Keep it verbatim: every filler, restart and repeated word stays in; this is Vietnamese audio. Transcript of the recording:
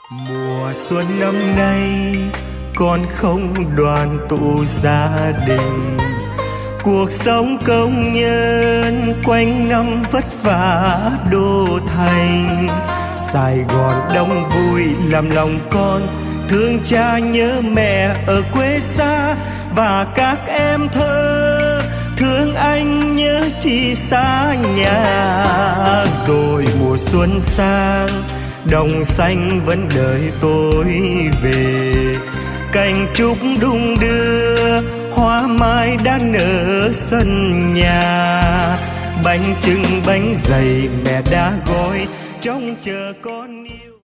Mùa xuân năm nay con không đoàn tụ gia đình, cuộc sống công nhân quanh năm vất vả đô thành. Sài Gòn đông vui làm lòng con thương cha nhớ mẹ ở quê xa, và các em thơ thương anh nhớ chi xa nhà. Rồi mùa xuân sang đồng xanh vẫn đợi tôi về, cành trúc đung đưa hoa mai đã nở sân nhà. Bánh chưng bánh dày mẹ đã gói trông chờ con yêu.